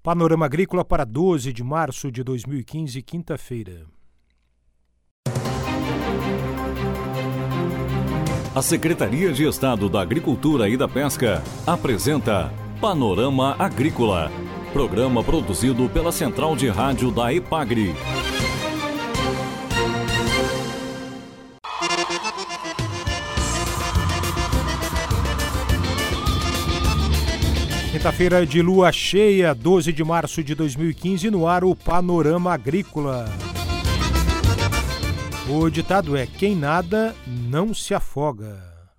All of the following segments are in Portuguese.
Panorama Agrícola para 12 de março de 2015, quinta-feira. A Secretaria de Estado da Agricultura e da Pesca apresenta Panorama Agrícola, programa produzido pela Central de Rádio da EPAGRE. Quinta-feira de lua cheia, 12 de março de 2015, no ar o Panorama Agrícola. O ditado é: quem nada não se afoga.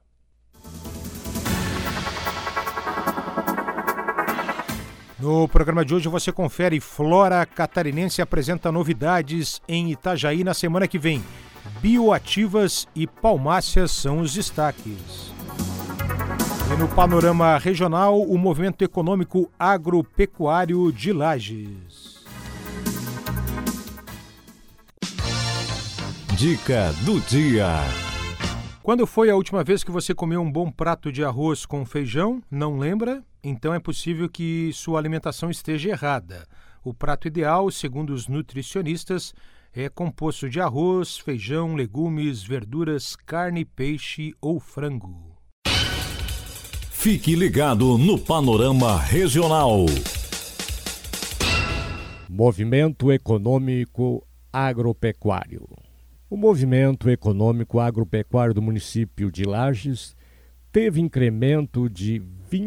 No programa de hoje você confere: Flora Catarinense apresenta novidades em Itajaí na semana que vem. Bioativas e palmáceas são os destaques. E no panorama regional, o movimento econômico agropecuário de Lages. Dica do dia. Quando foi a última vez que você comeu um bom prato de arroz com feijão? Não lembra? Então é possível que sua alimentação esteja errada. O prato ideal, segundo os nutricionistas, é composto de arroz, feijão, legumes, verduras, carne, peixe ou frango. Fique ligado no Panorama Regional. Movimento Econômico Agropecuário. O movimento econômico agropecuário do município de Lages teve incremento de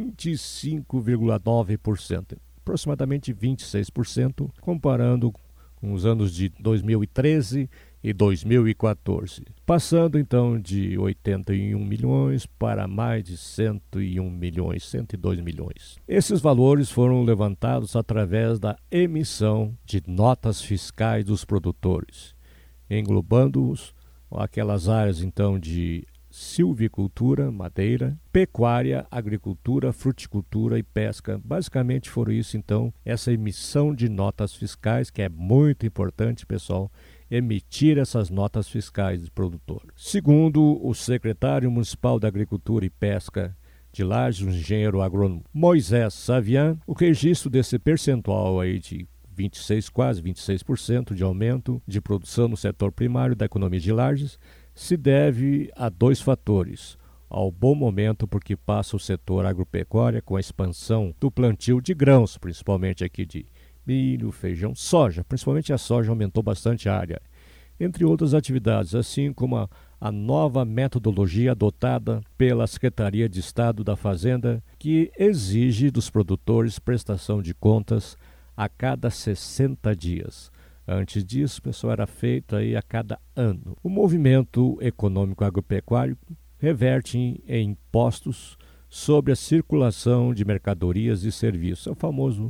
25,9%, aproximadamente 26%, comparando com os anos de 2013 e 2014, passando então de 81 milhões para mais de 101 milhões, 102 milhões. Esses valores foram levantados através da emissão de notas fiscais dos produtores, englobando-os aquelas áreas então de silvicultura, madeira, pecuária, agricultura, fruticultura e pesca. Basicamente foram isso então, essa emissão de notas fiscais, que é muito importante, pessoal, emitir essas notas fiscais do produtor. Segundo o secretário municipal da Agricultura e Pesca de Lages, o engenheiro agrônomo Moisés Savian, o registro desse percentual aí de 26, quase 26% de aumento de produção no setor primário da economia de Lages se deve a dois fatores: ao bom momento porque passa o setor agropecuária com a expansão do plantio de grãos, principalmente aqui de milho, feijão, soja, principalmente a soja aumentou bastante a área, entre outras atividades, assim como a nova metodologia adotada pela Secretaria de Estado da Fazenda, que exige dos produtores prestação de contas a cada 60 dias. Antes disso, pessoal, era feito aí a cada ano. O movimento econômico agropecuário reverte em impostos sobre a circulação de mercadorias e serviços, é o famoso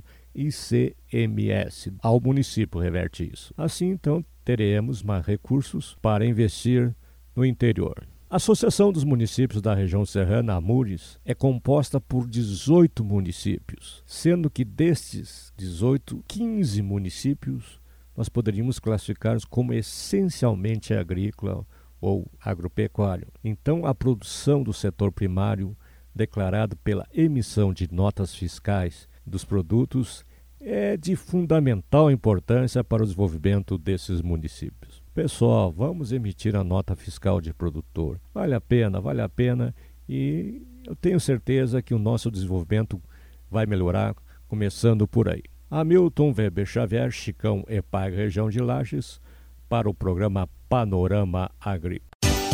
ICMS. Ao município reverte isso. Assim, então, teremos mais recursos para investir no interior. A Associação dos Municípios da Região Serrana, AMURES, é composta por 18 municípios, sendo que destes 18, 15 municípios nós poderíamos classificar como essencialmente agrícola ou agropecuário. Então, a produção do setor primário, declarado pela emissão de notas fiscais dos produtos, é de fundamental importância para o desenvolvimento desses municípios. Pessoal, vamos emitir a nota fiscal de produtor. Vale a pena e eu tenho certeza que o nosso desenvolvimento vai melhorar, começando por aí. Hamilton Weber Xavier, Chicão, EPAG, região de Lages, para o programa Panorama Agrícola.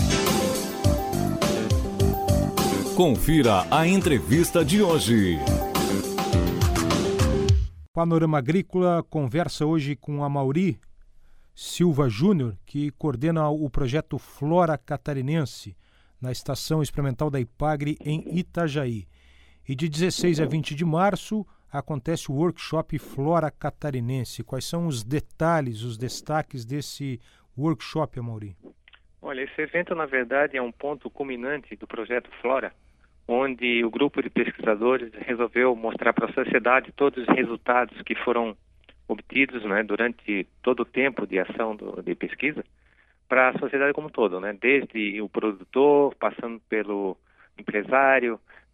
Confira a entrevista de hoje. Panorama Agrícola conversa hoje com Amaury Silva Júnior, que coordena o projeto Flora Catarinense na Estação Experimental da EPAGRE em Itajaí. E de 16 a 20 de março acontece o workshop Flora Catarinense. Quais são os detalhes, os destaques desse workshop, Amaury? Olha, esse evento, na verdade, é um ponto culminante do projeto Flora, onde o grupo de pesquisadores resolveu mostrar para a sociedade todos os resultados que foram obtidos, né, durante todo o tempo de ação de pesquisa, para a sociedade como um todo, né, desde o produtor, passando pelo empresário,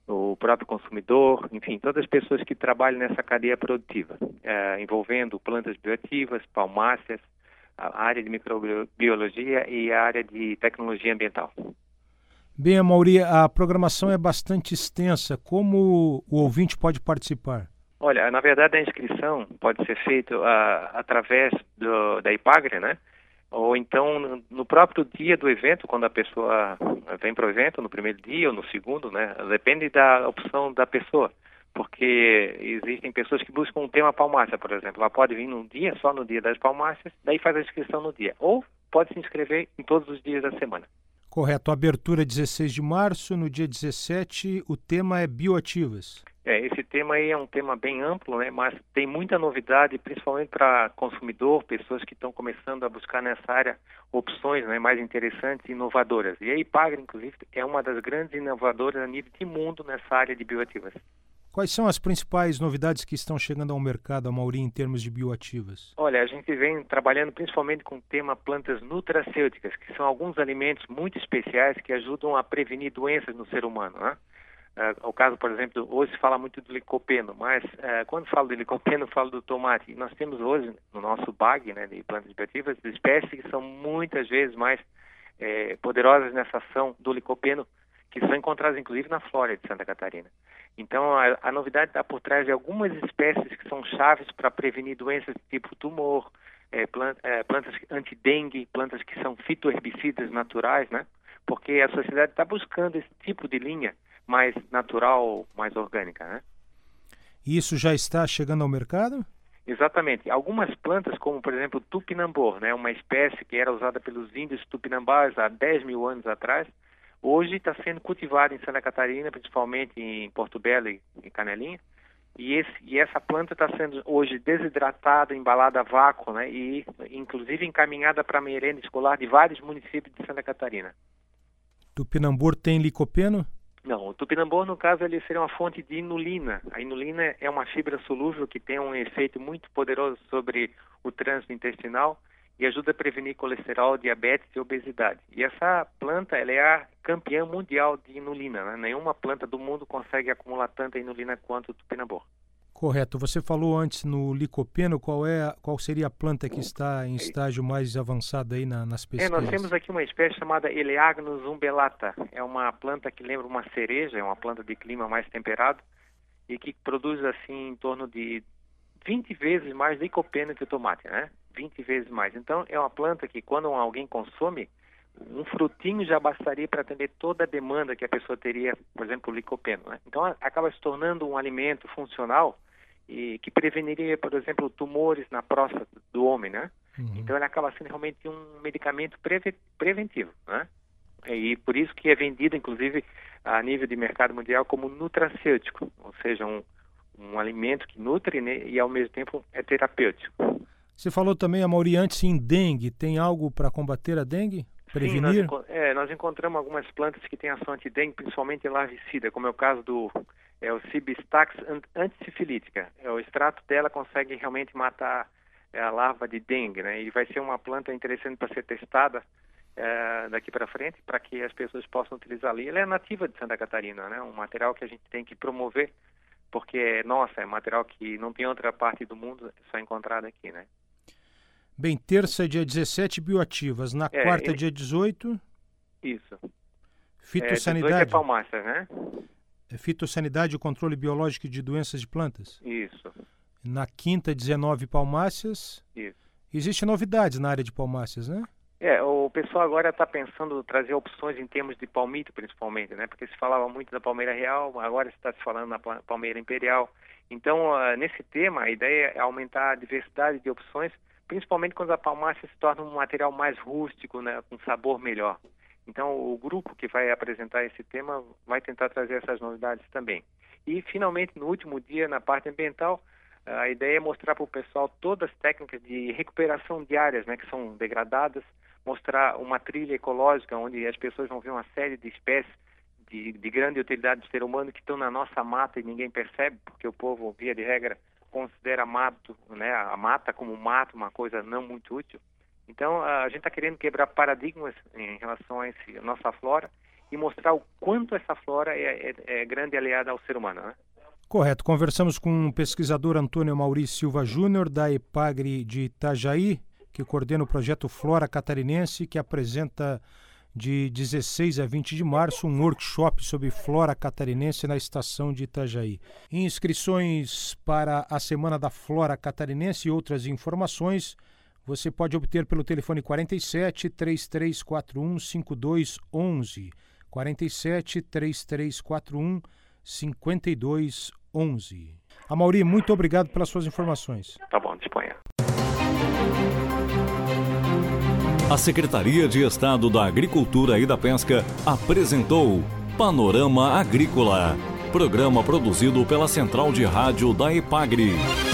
o próprio consumidor, enfim, todas as pessoas que trabalham nessa cadeia produtiva, envolvendo plantas bioativas, palmáceas, a área de microbiologia e a área de tecnologia ambiental. Bem, Amaury, a programação é bastante extensa. Como o ouvinte pode participar? Olha, na verdade a inscrição pode ser feita através da IPAGRE, né? Ou então no próprio dia do evento, quando a pessoa vem para o evento, no primeiro dia ou no segundo, né? Depende da opção da pessoa, porque existem pessoas que buscam um tema palmácea, por exemplo. Ela pode vir num dia, só no dia das palmáceas, daí faz a inscrição no dia. Ou pode se inscrever em todos os dias da semana. Correto. Abertura 16 de março, no dia 17, o tema é bioativas. Esse tema aí é um tema bem amplo, né? Mas tem muita novidade, principalmente para consumidor, pessoas que estão começando a buscar nessa área opções, né, mais interessantes e inovadoras. E a IPAGRE, inclusive, é uma das grandes inovadoras a nível de mundo nessa área de bioativas. Quais são as principais novidades que estão chegando ao mercado, Amaury, em termos de bioativas? Olha, a gente vem trabalhando principalmente com o tema plantas nutracêuticas, que são alguns alimentos muito especiais que ajudam a prevenir doenças no ser humano, né? O caso, por exemplo, hoje se fala muito do licopeno, mas quando falo de licopeno, falo do tomate. E nós temos hoje no nosso bag, né, de plantas bioativas, espécies que são muitas vezes mais poderosas nessa ação do licopeno, que são encontradas inclusive na Flórida de Santa Catarina. Então, a novidade está por trás de algumas espécies que são chaves para prevenir doenças de tipo tumor, plantas anti-dengue, plantas que são fitoherbicidas naturais, né? Porque a sociedade está buscando esse tipo de linha mais natural, mais orgânica, né? E isso já está chegando ao mercado? Exatamente. Algumas plantas, como por exemplo o tupinambô, né, uma espécie que era usada pelos índios tupinambás há 10 mil anos atrás, hoje está sendo cultivada em Santa Catarina, principalmente em Porto Belo e Canelinha, e essa planta está sendo hoje desidratada, embalada a vácuo, né, e inclusive encaminhada para a merenda escolar de vários municípios de Santa Catarina. Tupinambô tem licopeno? Não, o tupinambô, no caso, ele seria uma fonte de inulina. A inulina é uma fibra solúvel que tem um efeito muito poderoso sobre o trânsito intestinal e ajuda a prevenir colesterol, diabetes e obesidade. E essa planta, ela é a campeã mundial de inulina, né? Nenhuma planta do mundo consegue acumular tanta inulina quanto o tupinambô. Correto. Você falou antes no licopeno, qual seria a planta que está em estágio mais avançado aí nas pesquisas? Nós temos aqui uma espécie chamada Eleagnus umbellata. É uma planta que lembra uma cereja, é uma planta de clima mais temperado e que produz assim em torno de 20 vezes mais licopeno que o tomate, né? 20 vezes mais. Então é uma planta que quando alguém consome, um frutinho já bastaria para atender toda a demanda que a pessoa teria, por exemplo, o licopeno, né? Então acaba se tornando um alimento funcional e que preveniria, por exemplo, tumores na próstata do homem, né? Uhum. Então ele acaba sendo realmente um medicamento preventivo, né? E por isso que é vendido, inclusive, a nível de mercado mundial como nutracêutico, ou seja, um alimento que nutre, né, e ao mesmo tempo é terapêutico. Você falou também, Amaury, antes em dengue. Tem algo para combater a dengue? Prevenir? Sim, nós encontramos algumas plantas que têm ação anti-dengue, principalmente larvicida, como é o caso do Cibistax antisifilítica. O extrato dela consegue realmente matar a larva de dengue, né? E vai ser uma planta interessante para ser testada daqui para frente, para que as pessoas possam utilizar ali. Ela é nativa de Santa Catarina, né? Um material que a gente tem que promover, porque, é material que não tem outra parte do mundo, só encontrado aqui, né? Bem, terça, dia 17, bioativas. Na quarta, dia 18... Isso. Fitossanidade. 18 é palmáceas, né? Fitossanidade e controle biológico de doenças de plantas. Isso. Na quinta, 19 palmáceas. Isso. Existem novidades na área de palmáceas, né? O pessoal agora está pensando em trazer opções em termos de palmito, principalmente, né? Porque se falava muito da palmeira real, agora está se falando na palmeira imperial. Então, nesse tema, a ideia é aumentar a diversidade de opções, principalmente quando a palmácea se torna um material mais rústico, né? Com sabor melhor. Então, o grupo que vai apresentar esse tema vai tentar trazer essas novidades também. E, finalmente, no último dia, na parte ambiental, a ideia é mostrar para o pessoal todas as técnicas de recuperação de áreas, né, que são degradadas, mostrar uma trilha ecológica onde as pessoas vão ver uma série de espécies de grande utilidade do ser humano que estão na nossa mata e ninguém percebe, porque o povo, via de regra, considera mato, né, a mata como mato, uma coisa não muito útil. Então, a gente está querendo quebrar paradigmas em relação a nossa flora e mostrar o quanto essa flora é grande aliada ao ser humano, né? Correto. Conversamos com o pesquisador Antônio Amaury Silva Júnior, da EPAGRE de Itajaí, que coordena o projeto Flora Catarinense, que apresenta de 16 a 20 de março um workshop sobre flora catarinense na estação de Itajaí. Inscrições para a Semana da Flora Catarinense e outras informações você pode obter pelo telefone 47 3341 5211, 47 3341 5211. Amaury, muito obrigado pelas suas informações. Tá bom, disponha. A Secretaria de Estado da Agricultura e da Pesca apresentou Panorama Agrícola, programa produzido pela Central de Rádio da EPAGRE.